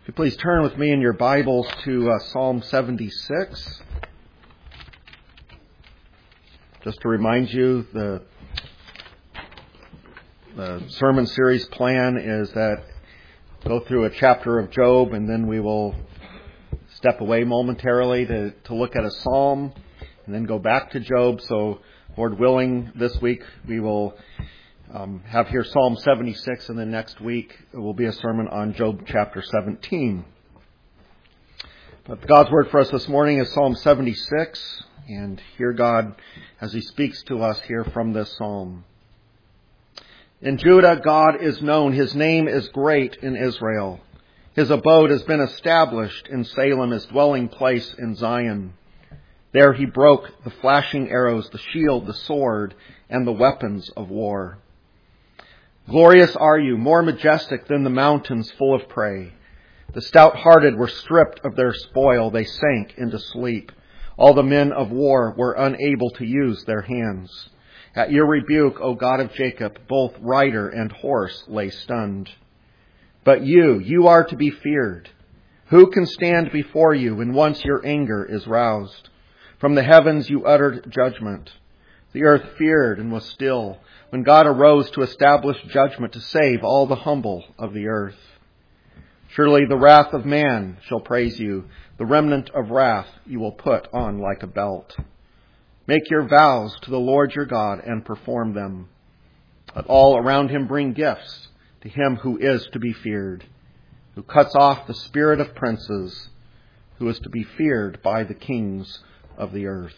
If you please turn with me in your Bibles to Psalm 76. Just to remind you, the sermon series plan is that go through a chapter of Job and then we will step away momentarily to look at a psalm and then go back to Job. So, Lord willing, this week we will have here Psalm 76, and then next week it will be a sermon on Job chapter 17. But God's word for us this morning is Psalm 76, and hear God as He speaks to us here from this psalm. In Judah God is known, His name is great in Israel. His abode has been established in Salem, His dwelling place in Zion. There He broke the flashing arrows, the shield, the sword, and the weapons of war. Glorious are you, more majestic than the mountains full of prey. The stout-hearted were stripped of their spoil. They sank into sleep. All the men of war were unable to use their hands. At your rebuke, O God of Jacob, both rider and horse lay stunned. But you are to be feared. Who can stand before you when once your anger is roused? From the heavens you uttered judgment. The earth feared and was still when God arose to establish judgment to save all the humble of the earth. Surely the wrath of man shall praise you. The remnant of wrath you will put on like a belt. Make your vows to the Lord your God and perform them. Let all around Him bring gifts to Him who is to be feared, who cuts off the spirit of princes, who is to be feared by the kings of the earth.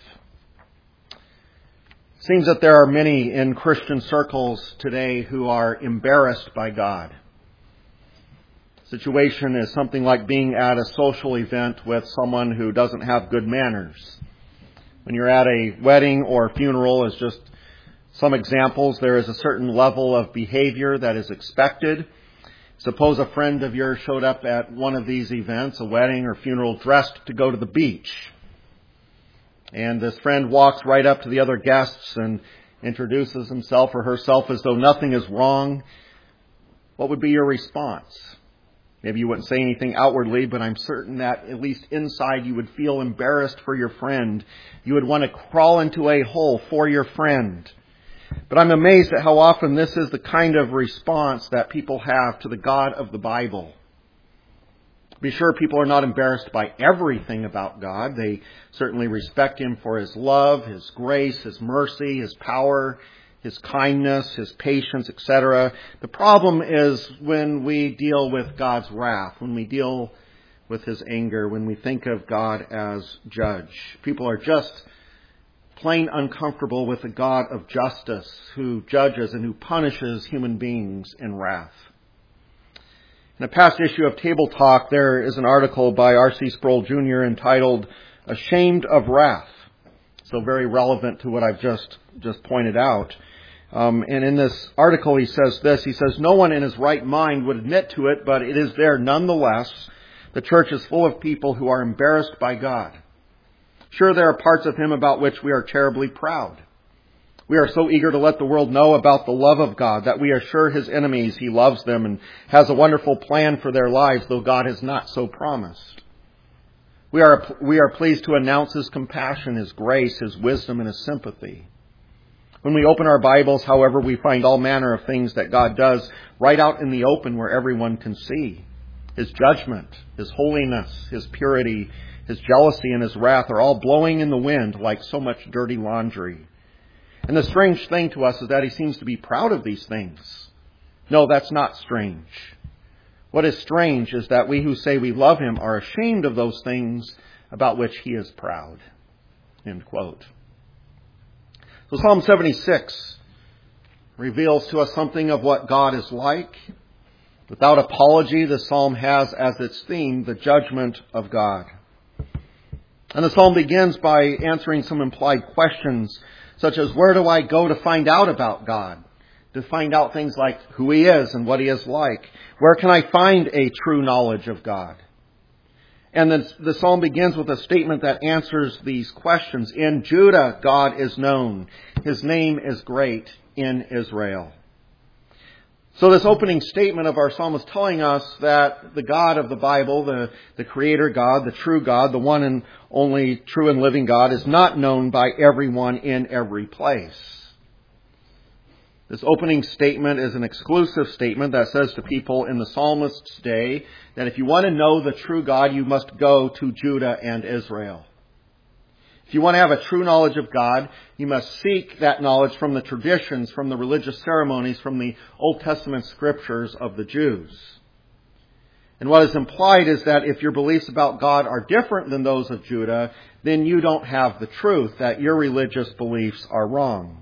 It seems that there are many in Christian circles today who are embarrassed by God. The situation is something like being at a social event with someone who doesn't have good manners. When you're at a wedding or funeral, as just some examples, there is a certain level of behavior that is expected. Suppose a friend of yours showed up at one of these events, a wedding or funeral, dressed to go to the beach. And this friend walks right up to the other guests and introduces himself or herself as though nothing is wrong. What would be your response? Maybe you wouldn't say anything outwardly, but I'm certain that at least inside you would feel embarrassed for your friend. You would want to crawl into a hole for your friend. But I'm amazed at how often this is the kind of response that people have to the God of the Bible. Be sure people are not embarrassed by everything about God. They certainly respect Him for His love, His grace, His mercy, His power, His kindness, His patience, etc. The problem is when we deal with God's wrath, when we deal with His anger, when we think of God as judge. People are just plain uncomfortable with a God of justice who judges and who punishes human beings in wrath. In a past issue of Table Talk, there is an article by R.C. Sproul Jr. entitled Ashamed of Wrath. So very relevant to what I've just pointed out. And in this article he says this, he says, no one in his right mind would admit to it, but it is there nonetheless. The church is full of people who are embarrassed by God. Sure, there are parts of Him about which we are terribly proud. We are so eager to let the world know about the love of God that we assure His enemies He loves them and has a wonderful plan for their lives, though God has not so promised. We are pleased to announce His compassion, His grace, His wisdom, and His sympathy. When we open our Bibles, however, we find all manner of things that God does right out in the open where everyone can see. His judgment, His holiness, His purity, His jealousy, and His wrath are all blowing in the wind like so much dirty laundry. And the strange thing to us is that He seems to be proud of these things. No, that's not strange. What is strange is that we who say we love Him are ashamed of those things about which He is proud. End quote. So Psalm 76 reveals to us something of what God is like. Without apology, the psalm has as its theme the judgment of God. And the psalm begins by answering some implied questions, such as, where do I go to find out about God? To find out things like who He is and what He is like. Where can I find a true knowledge of God? And then the psalm begins with a statement that answers these questions. In Judah, God is known. His name is great in Israel. So this opening statement of our psalm is telling us that the God of the Bible, the Creator God, the true God, the one and only true and living God, is not known by everyone in every place. This opening statement is an exclusive statement that says to people in the psalmist's day that if you want to know the true God, you must go to Judah and Israel. If you want to have a true knowledge of God, you must seek that knowledge from the traditions, from the religious ceremonies, from the Old Testament scriptures of the Jews. And what is implied is that if your beliefs about God are different than those of Judah, then you don't have the truth, that your religious beliefs are wrong.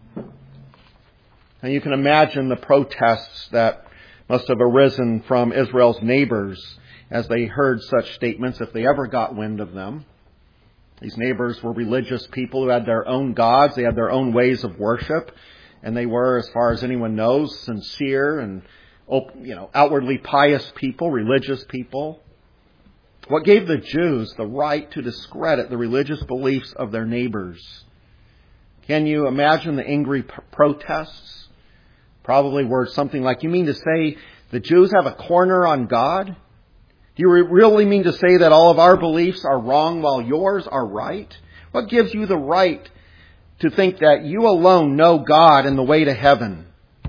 And you can imagine the protests that must have arisen from Israel's neighbors as they heard such statements, if they ever got wind of them. These neighbors were religious people who had their own gods. They had their own ways of worship. And they were, as far as anyone knows, sincere and outwardly pious people, religious people. What gave the Jews the right to discredit the religious beliefs of their neighbors? Can you imagine the angry protests? Probably words something like, you mean to say the Jews have a corner on God? Do you really mean to say that all of our beliefs are wrong while yours are right? What gives you the right to think that you alone know God and the way to heaven?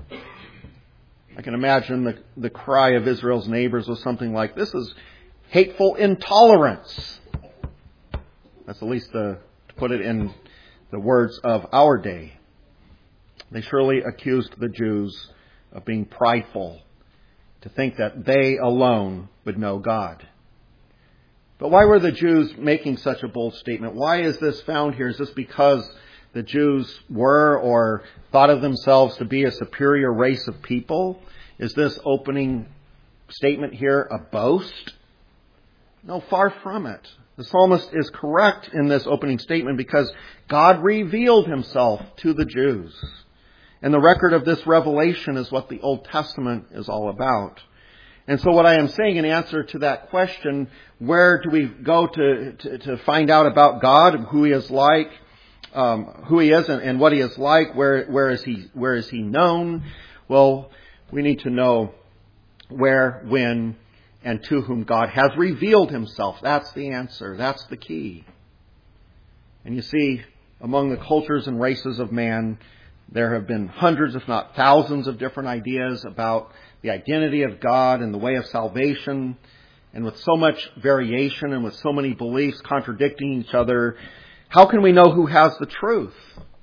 I can imagine the cry of Israel's neighbors was something like, this is hateful intolerance. That's at least to put it in the words of our day. They surely accused the Jews of being prideful, to think that they alone would know God. But why were the Jews making such a bold statement? Why is this found here? Is this because the Jews were or thought of themselves to be a superior race of people? Is this opening statement here a boast? No, far from it. The psalmist is correct in this opening statement because God revealed himself to the Jews. And the record of this revelation is what the Old Testament is all about. And so what I am saying in answer to that question, where do we go to find out about God, who He is like, who He is and what He is like, where is He known? Well, we need to know where, when, and to whom God has revealed Himself. That's the answer. That's the key. And you see, among the cultures and races of man, there have been hundreds, if not thousands, of different ideas about the identity of God and the way of salvation. And with so much variation and with so many beliefs contradicting each other, how can we know who has the truth?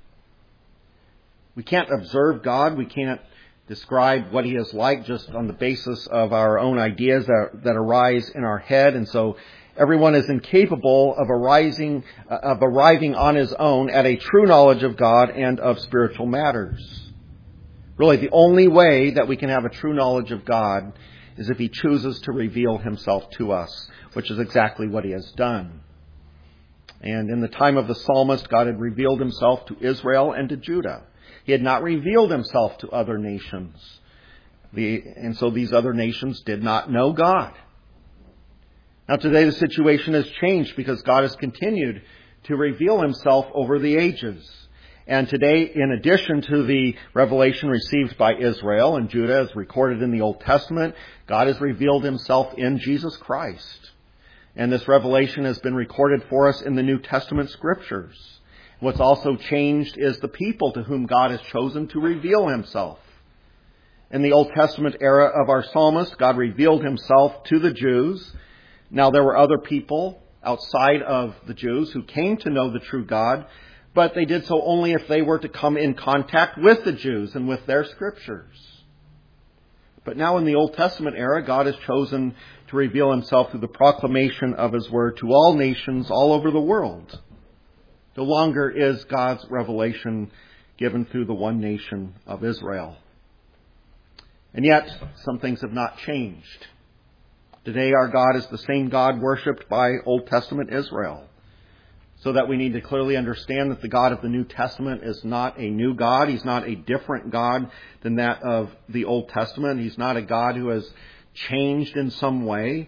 We can't observe God. We can't describe what He is like just on the basis of our own ideas that arise in our head. And so everyone is incapable of arriving on his own at a true knowledge of God and of spiritual matters. Really, the only way that we can have a true knowledge of God is if He chooses to reveal Himself to us, which is exactly what He has done. And in the time of the psalmist, God had revealed Himself to Israel and to Judah. He had not revealed Himself to other nations. And so these other nations did not know God. Now today the situation has changed because God has continued to reveal Himself over the ages. And today, in addition to the revelation received by Israel and Judah as recorded in the Old Testament, God has revealed Himself in Jesus Christ. And this revelation has been recorded for us in the New Testament scriptures. What's also changed is the people to whom God has chosen to reveal Himself. In the Old Testament era of our psalmist, God revealed Himself to the Jews. Now, there were other people outside of the Jews who came to know the true God, but they did so only if they were to come in contact with the Jews and with their scriptures. But now in the Old Testament era, God has chosen to reveal Himself through the proclamation of His word to all nations all over the world. No longer is God's revelation given through the one nation of Israel. And yet, some things have not changed. Today, our God is the same God worshipped by Old Testament Israel. So that we need to clearly understand that the God of the New Testament is not a new God. He's not a different God than that of the Old Testament. He's not a God who has changed in some way.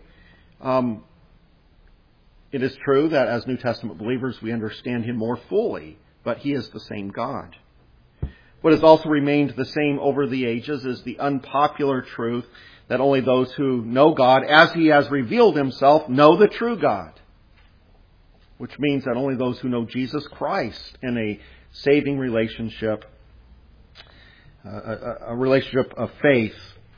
It is true that as New Testament believers, we understand Him more fully, but He is the same God. What has also remained the same over the ages is the unpopular truth that only those who know God, as He has revealed Himself, know the true God. Which means that only those who know Jesus Christ in a saving relationship, a relationship of faith,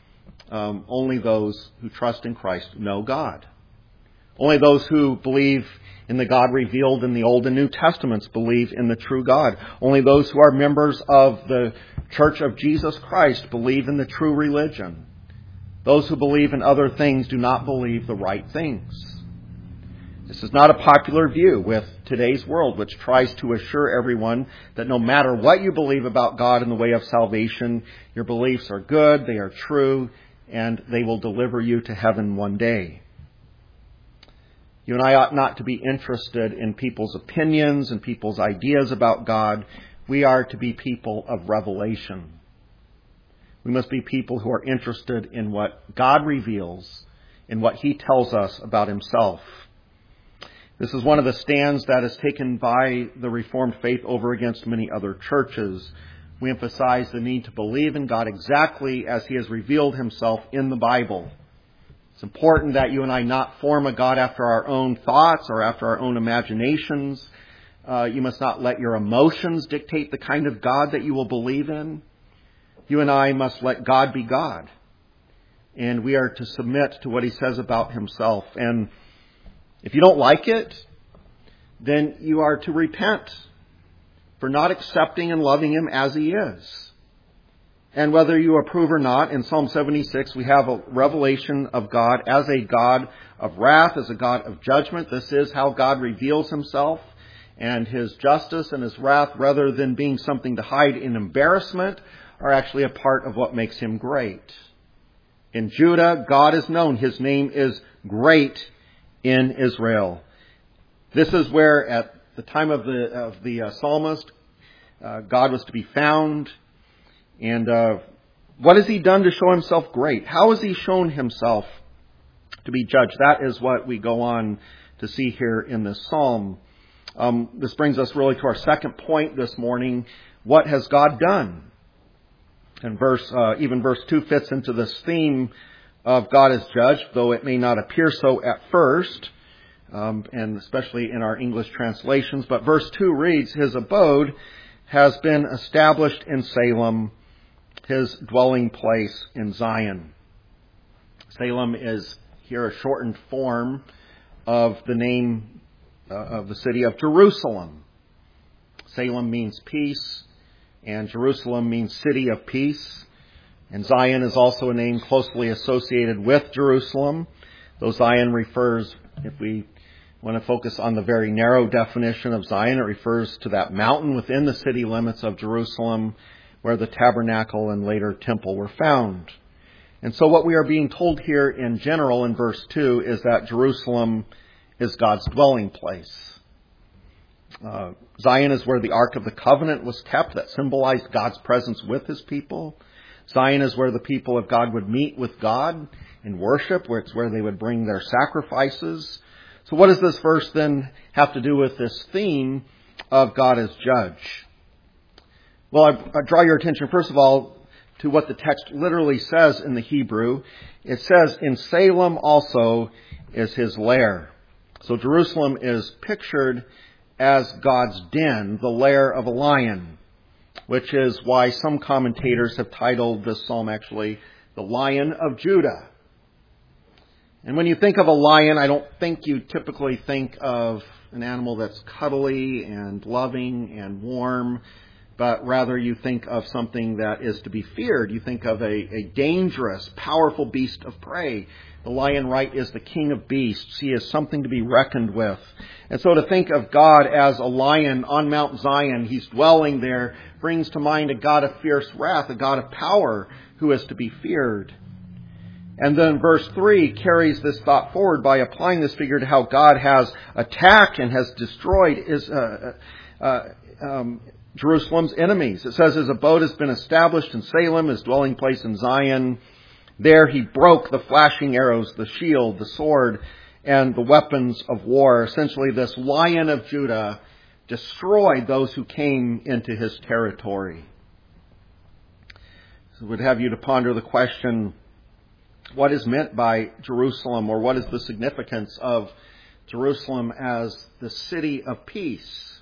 only those who trust in Christ know God. Only those who believe in the God revealed in the Old and New Testaments believe in the true God. Only those who are members of the Church of Jesus Christ believe in the true religion. Those who believe in other things do not believe the right things. This is not a popular view with today's world, which tries to assure everyone that no matter what you believe about God in the way of salvation, your beliefs are good, they are true, and they will deliver you to heaven one day. You and I ought not to be interested in people's opinions and people's ideas about God. We are to be people of revelation. We must be people who are interested in what God reveals, in what He tells us about Himself. This is one of the stands that is taken by the Reformed faith over against many other churches. We emphasize the need to believe in God exactly as He has revealed Himself in the Bible. It's important that you and I not form a God after our own thoughts or after our own imaginations. You must not let your emotions dictate the kind of God that you will believe in. You and I must let God be God. And we are to submit to what He says about Himself. And if you don't like it, then you are to repent for not accepting and loving Him as He is. And whether you approve or not, in Psalm 76, we have a revelation of God as a God of wrath, as a God of judgment. This is how God reveals Himself, and His justice and His wrath, rather than being something to hide in embarrassment, are actually a part of what makes Him great. In Judah, God is known. His name is great in Israel. This is where, at the time of the psalmist, God was to be found. And what has He done to show Himself great? How has He shown Himself to be judged? That is what we go on to see here in this psalm. This brings us really to our second point this morning. What has God done? And even verse 2 fits into this theme of God as judge, though it may not appear so at first, and especially in our English translations. But verse 2 reads, His abode has been established in Salem, His dwelling place in Zion. Salem is here a shortened form of the name of the city of Jerusalem. Salem means peace, and Jerusalem means city of peace. And Zion is also a name closely associated with Jerusalem, though Zion refers, if we want to focus on the very narrow definition of Zion, it refers to that mountain within the city limits of Jerusalem where the tabernacle and later temple were found. And so what we are being told here in general in verse 2 is that Jerusalem is God's dwelling place. Zion is where the Ark of the Covenant was kept, that symbolized God's presence with His people. Zion is where the people of God would meet with God in worship, where it's where they would bring their sacrifices. So what does this verse then have to do with this theme of God as judge? Well, I draw your attention, first of all, to what the text literally says in the Hebrew. It says, in Salem also is His lair. So Jerusalem is pictured as God's den, the lair of a lion, which is why some commentators have titled this psalm actually, the Lion of Judah. And when you think of a lion, I don't think you typically think of an animal that's cuddly and loving and warm, but rather you think of something that is to be feared. You think of a dangerous, powerful beast of prey. The lion, right, is the king of beasts. He is something to be reckoned with. And so to think of God as a lion on Mount Zion, He's dwelling there, brings to mind a God of fierce wrath, a God of power who is to be feared. And then verse 3 carries this thought forward by applying this figure to how God has attacked and has destroyed Jerusalem's enemies. It says His abode has been established in Salem, His dwelling place in Zion. There He broke the flashing arrows, the shield, the sword, and the weapons of war. Essentially, this Lion of Judah destroyed those who came into His territory. So I would have you to ponder the question, what is meant by Jerusalem, or what is the significance of Jerusalem as the city of peace?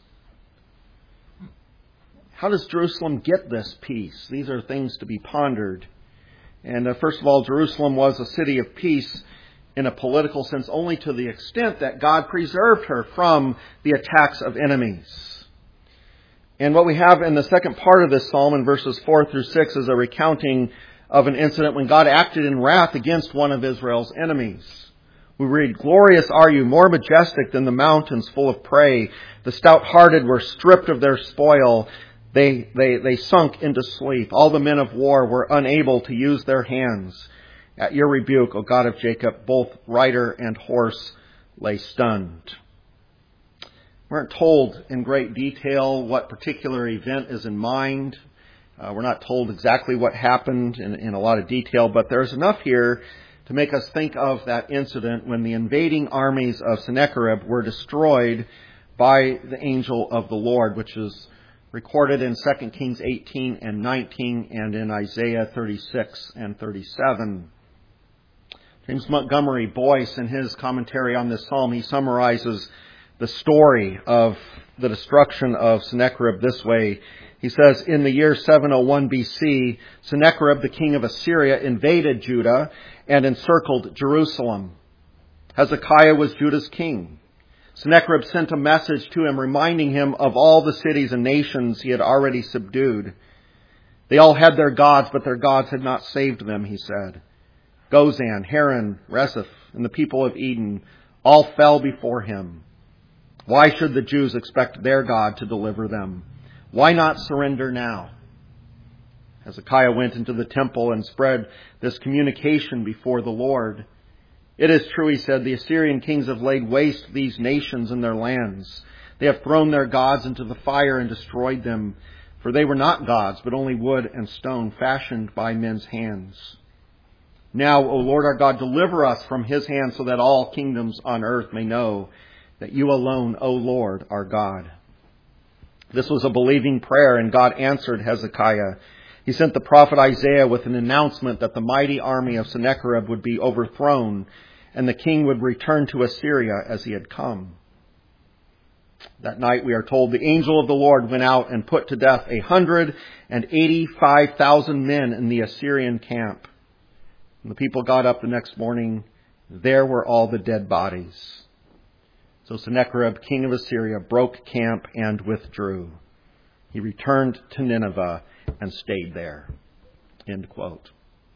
How does Jerusalem get this peace? These are things to be pondered. And first of all, Jerusalem was a city of peace in a political sense only to the extent that God preserved her from the attacks of enemies. And what we have in the second part of this psalm in verses 4 through 6 is a recounting of an incident when God acted in wrath against one of Israel's enemies. We read, "Glorious are you, more majestic than the mountains full of prey. The stout-hearted were stripped of their spoil. They sunk into sleep. All the men of war were unable to use their hands. At your rebuke, O God of Jacob, both rider and horse lay stunned." We aren't told in great detail what particular event is in mind. We're not told exactly what happened in a lot of detail, but there's enough here to make us think of that incident when the invading armies of Sennacherib were destroyed by the angel of the Lord, which is recorded in 2 Kings 18 and 19 and in Isaiah 36 and 37. James Montgomery Boyce, in his commentary on this psalm, he summarizes the story of the destruction of Sennacherib this way. He says, "In the year 701 BC, Sennacherib, the king of Assyria, invaded Judah and encircled Jerusalem. Hezekiah was Judah's king. Sennacherib sent a message to him reminding him of all the cities and nations he had already subdued. They all had their gods, but their gods had not saved them, he said. Gozan, Haran, Rezeph, and the people of Eden all fell before him. Why should the Jews expect their God to deliver them? Why not surrender now?" Hezekiah went into the temple and spread this communication before the Lord. "It is true," he said, "the Assyrian kings have laid waste these nations and their lands. They have thrown their gods into the fire and destroyed them, for they were not gods, but only wood and stone fashioned by men's hands. Now, O Lord our God, deliver us from his hand so that all kingdoms on earth may know that you alone, O Lord, are God." This was a believing prayer, and God answered Hezekiah. He sent the prophet Isaiah with an announcement that the mighty army of Sennacherib would be overthrown, and the king would return to Assyria as he had come. That night, we are told, the angel of the Lord went out and put to death 185,000 men in the Assyrian camp. When the people got up the next morning, there were all the dead bodies. So Sennacherib, king of Assyria, broke camp and withdrew. He returned to Nineveh and stayed there. End quote.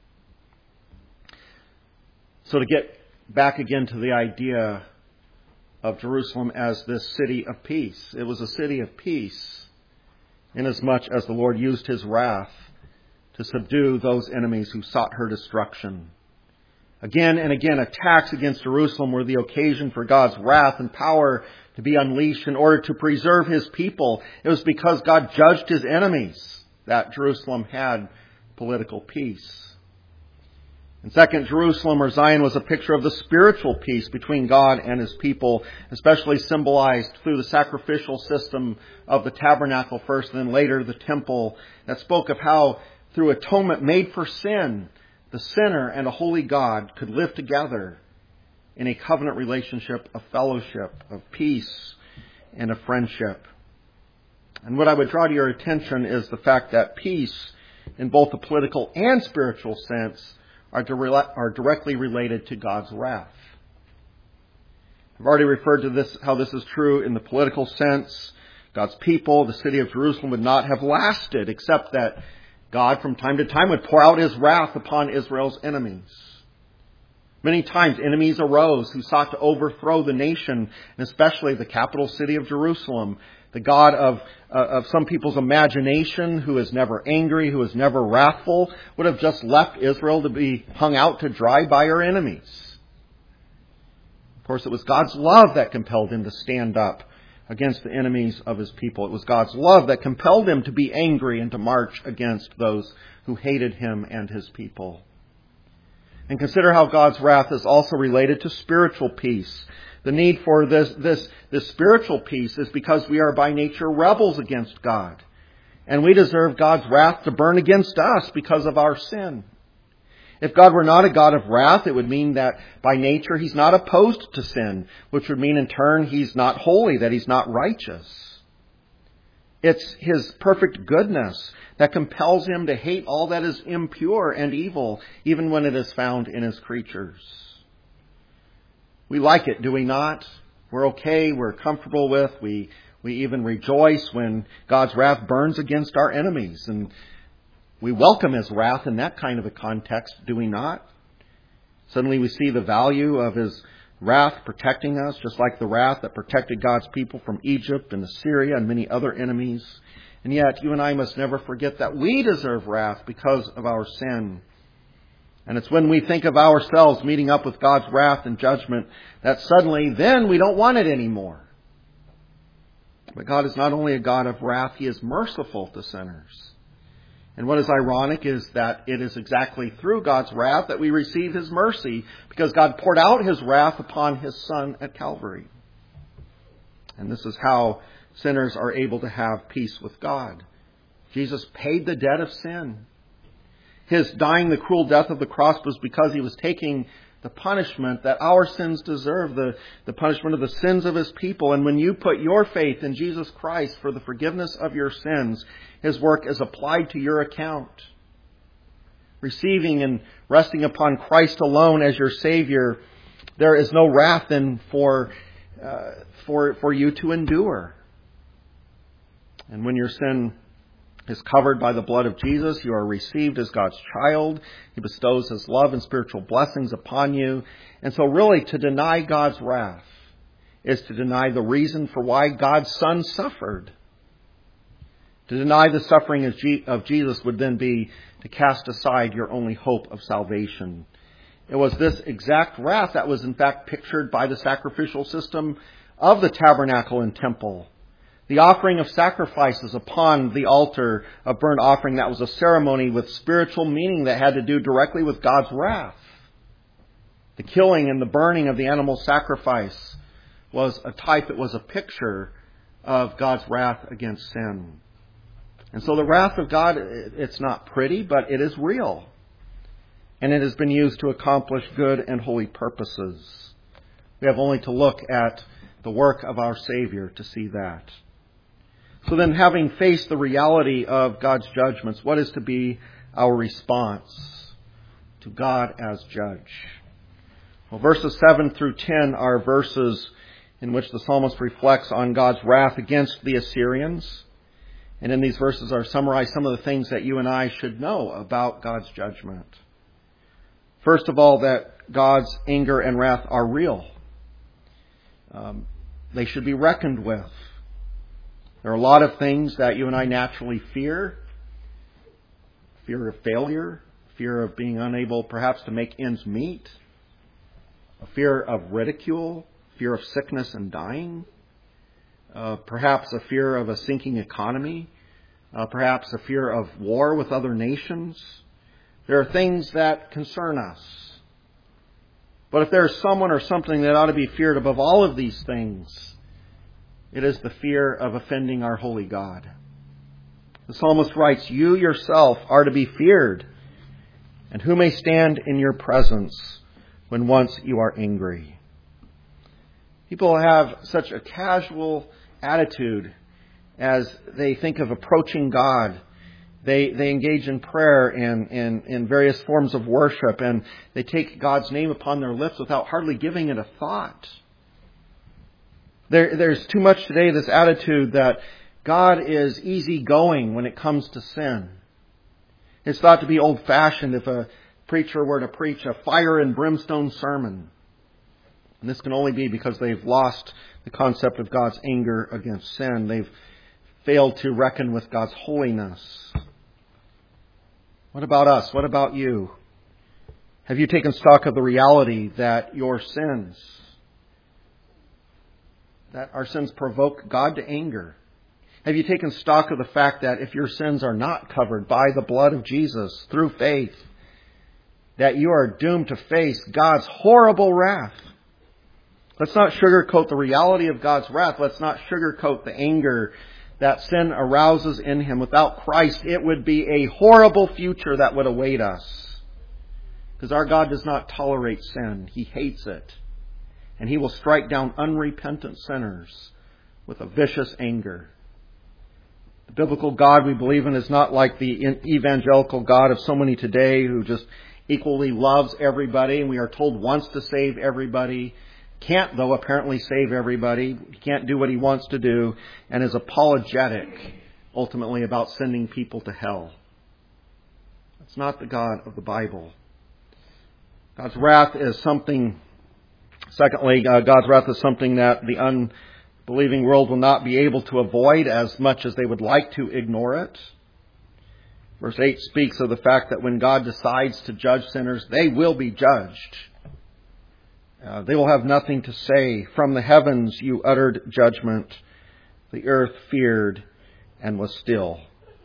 So to get back again to the idea of Jerusalem as this city of peace. It was a city of peace inasmuch as the Lord used his wrath to subdue those enemies who sought her destruction. Again and again, attacks against Jerusalem were the occasion for God's wrath and power to be unleashed in order to preserve his people. It was because God judged his enemies that Jerusalem had political peace. And second, Jerusalem or Zion was a picture of the spiritual peace between God and his people, especially symbolized through the sacrificial system of the tabernacle first, and then later the temple, that spoke of how through atonement made for sin, the sinner and a holy God could live together in a covenant relationship of fellowship, of peace, and of friendship. And what I would draw to your attention is the fact that peace, in both the political and spiritual sense, are directly related to God's wrath. I've already referred to this, how this is true in the political sense. God's people, the city of Jerusalem, would not have lasted except that God from time to time would pour out his wrath upon Israel's enemies. Many times enemies arose who sought to overthrow the nation, and especially the capital city of Jerusalem. The God of some people's imagination, who is never angry, who is never wrathful, would have just left Israel to be hung out to dry by her enemies. Of course, it was God's love that compelled him to stand up against the enemies of his people. It was God's love that compelled him to be angry and to march against those who hated him and his people. And consider how God's wrath is also related to spiritual peace. The need for this spiritual peace is because we are by nature rebels against God. And we deserve God's wrath to burn against us because of our sin. If God were not a God of wrath, it would mean that by nature He's not opposed to sin, which would mean in turn He's not holy, that He's not righteous. It's His perfect goodness that compels Him to hate all that is impure and evil, even when it is found in His creatures. We like it, do we not? We're okay, we're comfortable with, we even rejoice when God's wrath burns against our enemies. And we welcome His wrath in that kind of a context, do we not? Suddenly we see the value of His wrath protecting us, just like the wrath that protected God's people from Egypt and Assyria and many other enemies. And yet, you and I must never forget that we deserve wrath because of our sin. And it's when we think of ourselves meeting up with God's wrath and judgment that suddenly then we don't want it anymore. But God is not only a God of wrath, He is merciful to sinners. And what is ironic is that it is exactly through God's wrath that we receive His mercy, because God poured out His wrath upon His Son at Calvary. And this is how sinners are able to have peace with God. Jesus paid the debt of sin. His dying the cruel death of the cross was because He was taking the punishment that our sins deserve, the punishment of the sins of His people. And when you put your faith in Jesus Christ for the forgiveness of your sins, His work is applied to your account. Receiving and resting upon Christ alone as your Savior, there is no wrath then for you to endure. And when your sin is covered by the blood of Jesus, you are received as God's child. He bestows His love and spiritual blessings upon you. And so really to deny God's wrath is to deny the reason for why God's Son suffered. To deny the suffering of Jesus would then be to cast aside your only hope of salvation. It was this exact wrath that was in fact pictured by the sacrificial system of the tabernacle and temple. The offering of sacrifices upon the altar of burnt offering, that was a ceremony with spiritual meaning that had to do directly with God's wrath. The killing and the burning of the animal sacrifice was a type, it was a picture of God's wrath against sin. And so the wrath of God, it's not pretty, but it is real. And it has been used to accomplish good and holy purposes. We have only to look at the work of our Savior to see that. So then, having faced the reality of God's judgments, what is to be our response to God as judge? Well, verses 7 through 10 are verses in which the psalmist reflects on God's wrath against the Assyrians. And in these verses are summarized some of the things that you and I should know about God's judgment. First of all, that God's anger and wrath are real. They should be reckoned with. There are a lot of things that you and I naturally fear. Fear of failure, fear of being unable perhaps to make ends meet, a fear of ridicule, fear of sickness and dying, perhaps a fear of a sinking economy, perhaps a fear of war with other nations. There are things that concern us. But if there is someone or something that ought to be feared above all of these things, it is the fear of offending our holy God. The psalmist writes, "You yourself are to be feared, and who may stand in your presence when once you are angry?" People have such a casual attitude as they think of approaching God. They engage in prayer and in various forms of worship, and they take God's name upon their lips without hardly giving it a thought. There's too much today, this attitude that God is easygoing when it comes to sin. It's thought to be old-fashioned if a preacher were to preach a fire and brimstone sermon. And this can only be because they've lost the concept of God's anger against sin. They've failed to reckon with God's holiness. What about us? What about you? Have you taken stock of the reality that your sins, that our sins provoke God to anger? Have you taken stock of the fact that if your sins are not covered by the blood of Jesus through faith, that you are doomed to face God's horrible wrath? Let's not sugarcoat the reality of God's wrath. Let's not sugarcoat the anger that sin arouses in him. Without Christ, it would be a horrible future that would await us. Because our God does not tolerate sin. He hates it. And He will strike down unrepentant sinners with a vicious anger. The biblical God we believe in is not like the evangelical God of so many today who just equally loves everybody, and we are told wants to save everybody. Can't, though, apparently save everybody. He can't do what He wants to do, and is apologetic, ultimately, about sending people to hell. That's not the God of the Bible. God's wrath is something, secondly, God's wrath is something that the unbelieving world will not be able to avoid as much as they would like to ignore it. Verse 8 speaks of the fact that when God decides to judge sinners, they will be judged. They will have nothing to say. From the heavens you uttered judgment. The earth feared and was still.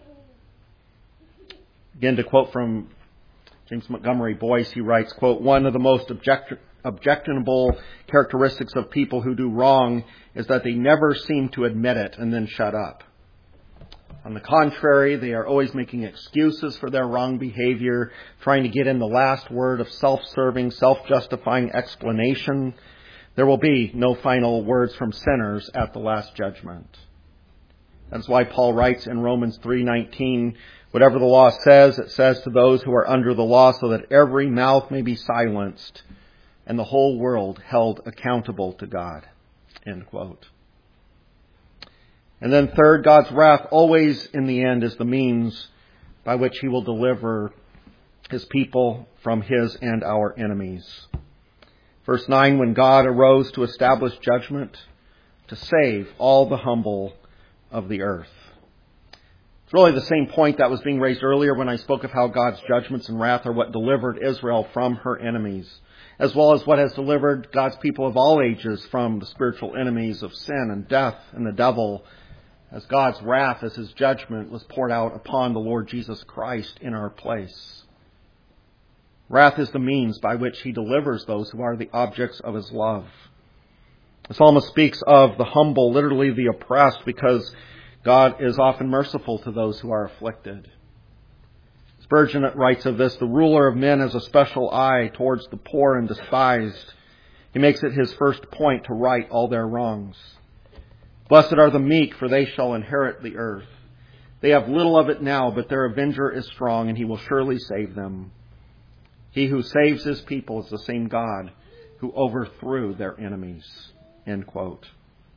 Again, to quote from James Montgomery Boyce, he writes, quote, "One of the most objectionable characteristics of people who do wrong is that they never seem to admit it and then shut up. On the contrary, they are always making excuses for their wrong behavior, trying to get in the last word of self-serving, self-justifying explanation. There will be no final words from sinners at the last judgment." That's why Paul writes in Romans 3:19, "Whatever the law says, it says to those who are under the law, so that every mouth may be silenced and the whole world held accountable to God." End quote. And then third, God's wrath always in the end is the means by which He will deliver His people from His and our enemies. Verse 9, when God arose to establish judgment, to save all the humble of the earth. It's really the same point that was being raised earlier when I spoke of how God's judgments and wrath are what delivered Israel from her enemies, as well as what has delivered God's people of all ages from the spiritual enemies of sin and death and the devil, as God's wrath, as His judgment, was poured out upon the Lord Jesus Christ in our place. Wrath is the means by which He delivers those who are the objects of His love. The psalmist speaks of the humble, literally the oppressed, because God is often merciful to those who are afflicted. Spurgeon writes of this, "The ruler of men has a special eye towards the poor and despised. He makes it his first point to right all their wrongs. Blessed are the meek, for they shall inherit the earth. They have little of it now, but their avenger is strong, and He will surely save them. He who saves His people is the same God who overthrew their enemies." End quote.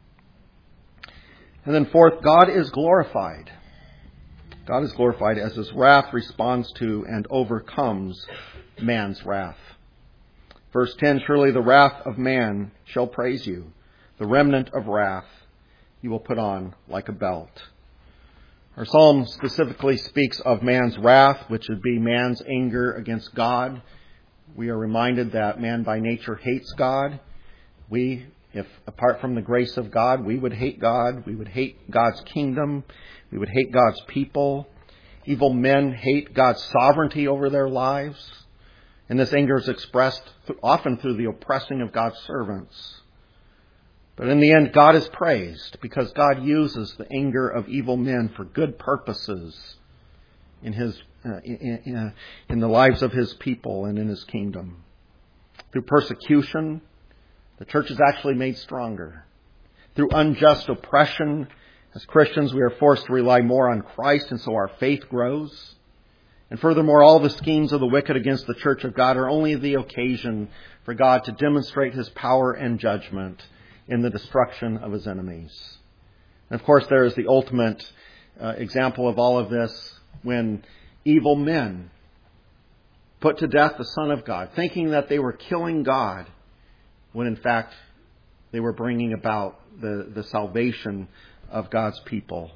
And then fourth, God is glorified. God is glorified as His wrath responds to and overcomes man's wrath. Verse 10, "Surely the wrath of man shall praise you. The remnant of wrath you will put on like a belt." Our psalm specifically speaks of man's wrath, which would be man's anger against God. We are reminded that man by nature hates God. If apart from the grace of God, we would hate God. We would hate God's kingdom. We would hate God's people. Evil men hate God's sovereignty over their lives. And this anger is expressed often through the oppressing of God's servants. But in the end, God is praised because God uses the anger of evil men for good purposes in the lives of His people and in His kingdom. Through persecution, the church is actually made stronger. Through unjust oppression, as Christians, we are forced to rely more on Christ, and so our faith grows. And furthermore, all the schemes of the wicked against the church of God are only the occasion for God to demonstrate His power and judgment in the destruction of His enemies. And of course, there is the ultimate example of all of this when evil men put to death the Son of God, thinking that they were killing God, when in fact they were bringing about the salvation of God's people.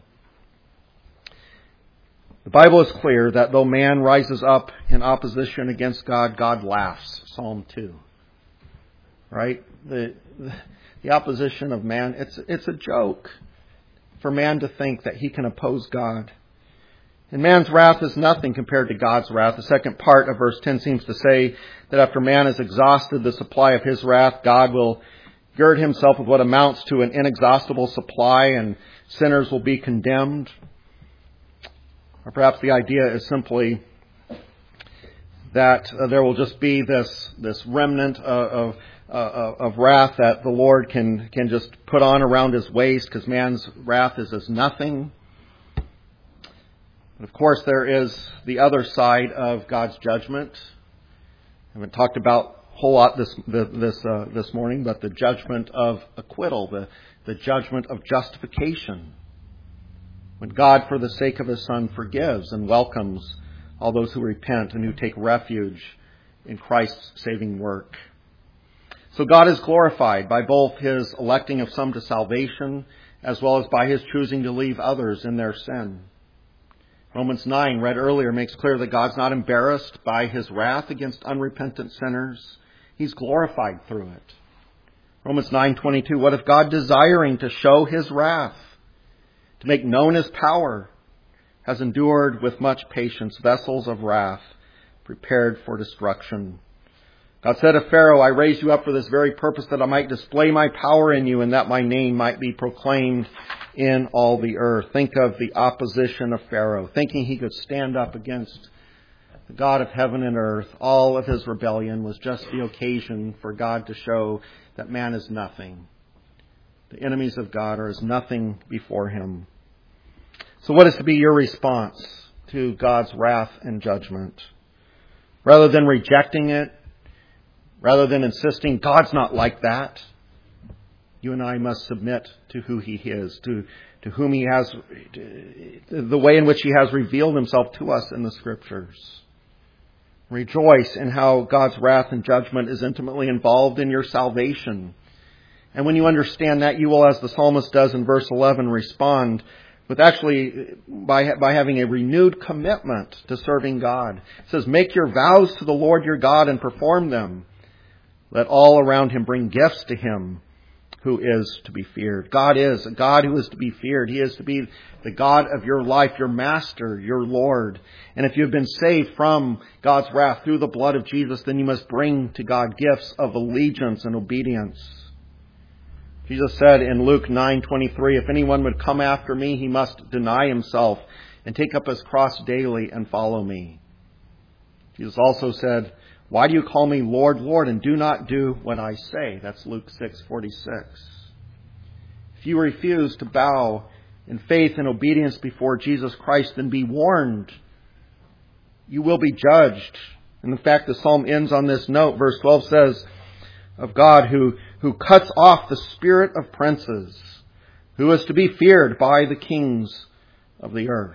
The Bible is clear that though man rises up in opposition against God, God laughs. Psalm 2. Right? The opposition of man, it's a joke for man to think that he can oppose God. And man's wrath is nothing compared to God's wrath. The second part of verse 10 seems to say that after man has exhausted the supply of his wrath, God will gird himself with what amounts to an inexhaustible supply and sinners will be condemned. Or perhaps the idea is simply that there will just be this remnant of wrath that the Lord can just put on around his waist because man's wrath is as nothing. And of course, there is the other side of God's judgment. I haven't talked about a whole lot this morning, but the judgment of acquittal, the judgment of justification. When God, for the sake of his Son, forgives and welcomes all those who repent and who take refuge in Christ's saving work. So God is glorified by both his electing of some to salvation as well as by his choosing to leave others in their sin. Romans 9, read earlier, makes clear that God's not embarrassed by his wrath against unrepentant sinners. He's glorified through it. Romans 9:22, what if God, desiring to show his wrath, to make known his power, has endured with much patience vessels of wrath prepared for destruction. God said to Pharaoh, I raised you up for this very purpose, that I might display my power in you and that my name might be proclaimed in all the earth. Think of the opposition of Pharaoh, thinking he could stand up against the God of heaven and earth. All of his rebellion was just the occasion for God to show that man is nothing. The enemies of God are as nothing before him. So what is to be your response to God's wrath and judgment? Rather than rejecting it, rather than insisting God's not like that, you and I must submit to who he is, to whom he has, the way in which he has revealed himself to us in the Scriptures. Rejoice in how God's wrath and judgment is intimately involved in your salvation. And when you understand that, you will, as the psalmist does in verse 11, respond with actually by having a renewed commitment to serving God. It says, make your vows to the Lord your God and perform them. Let all around him bring gifts to him who is to be feared. God is a God who is to be feared. He is to be the God of your life, your master, your Lord. And if you have been saved from God's wrath through the blood of Jesus, then you must bring to God gifts of allegiance and obedience. Jesus said in Luke 9:23, if anyone would come after me, he must deny himself and take up his cross daily and follow me. Jesus also said, why do you call me Lord, Lord, and do not do what I say? That's Luke 6:46. If you refuse to bow in faith and obedience before Jesus Christ, then be warned. You will be judged. And in fact, the psalm ends on this note. Verse 12 says, of God who cuts off the spirit of princes, who is to be feared by the kings of the earth.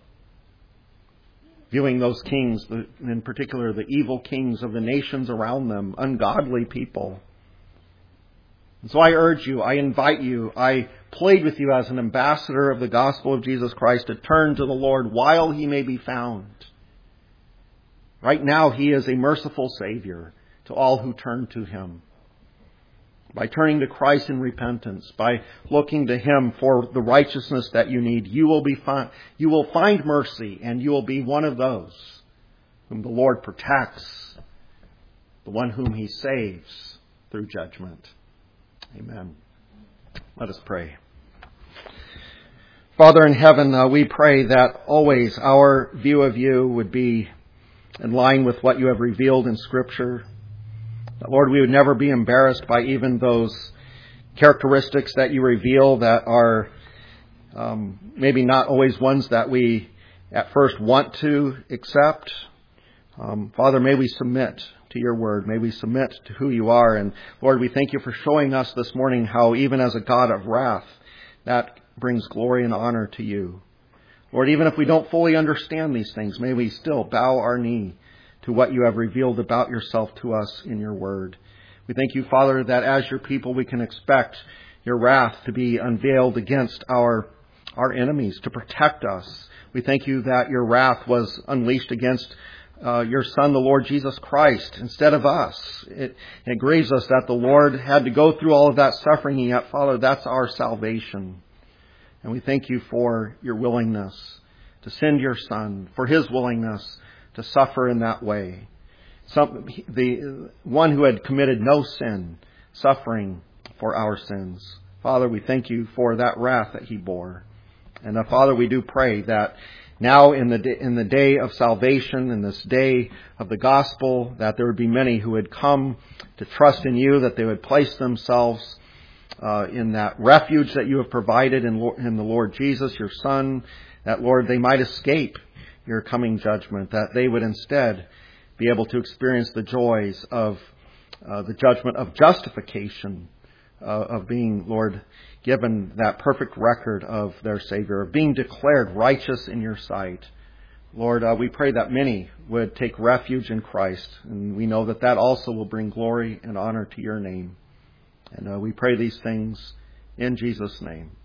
Viewing those kings, in particular the evil kings of the nations around them, ungodly people. And so I urge you, I invite you, I plead with you as an ambassador of the gospel of Jesus Christ to turn to the Lord while he may be found. Right now he is a merciful Savior to all who turn to him. By turning to Christ in repentance, by looking to him for the righteousness that you need, you will find mercy, and you will be one of those whom the Lord protects, the one whom he saves through judgment. Amen. Let us pray. Father in heaven, we pray that always our view of you would be in line with what you have revealed in Scripture. Lord, we would never be embarrassed by even those characteristics that you reveal that are maybe not always ones that we at first want to accept. Father, may we submit to your word. May we submit to who you are. And Lord, we thank you for showing us this morning how even as a God of wrath, that brings glory and honor to you. Lord, even if we don't fully understand these things, may we still bow our knee to what you have revealed about yourself to us in your word. We thank you, Father, that as your people we can expect your wrath to be unveiled against our enemies, to protect us. We thank you that your wrath was unleashed against your Son, the Lord Jesus Christ, instead of us. It grieves us that the Lord had to go through all of that suffering, and yet, Father, that's our salvation. And we thank you for your willingness to send your Son, for his willingness to suffer in that way. The one who had committed no sin, suffering for our sins. Father, we thank you for that wrath that he bore. And Father, we do pray that now in the day of salvation, in this day of the gospel, that there would be many who would come to trust in you, that they would place themselves in that refuge that you have provided in the Lord Jesus, your Son, that, Lord, they might escape your coming judgment, that they would instead be able to experience the joys of the judgment of justification, of being, Lord, given that perfect record of their Savior, of being declared righteous in your sight. Lord, we pray that many would take refuge in Christ, and we know that that also will bring glory and honor to your name. And we pray these things in Jesus' name.